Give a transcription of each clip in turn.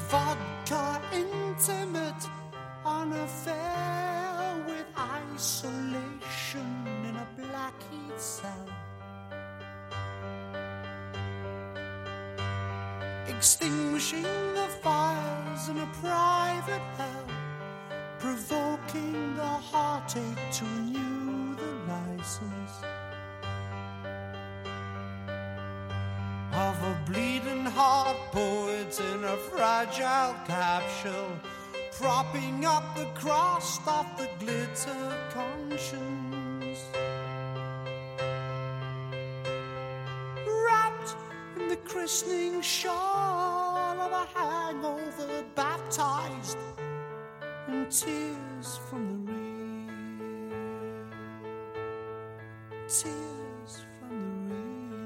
vodka intimate, an affair with isolation in a black heat cell. Extinguishing the fires in a private hell, provoking the heartache to renew the license of a bleeding heart poet in a fragile capsule, propping up the crust of the glitter conscience, wrapped in the christening shawl of a hangover, baptized in tears from the real, tears from the real.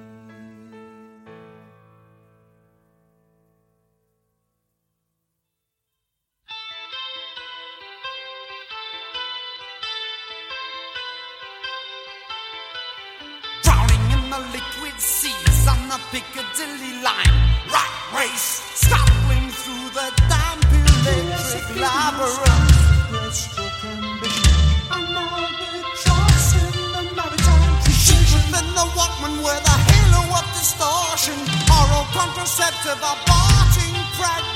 Drowning in the liquid seas on the Piccadilly line, rat race, scuttling through the damp electric labyrinth. Breaststroke ambition, and now the choice in the maritime precision. Then the Walkman with a halo of distortion, oral contraceptive, aborting pregnancy.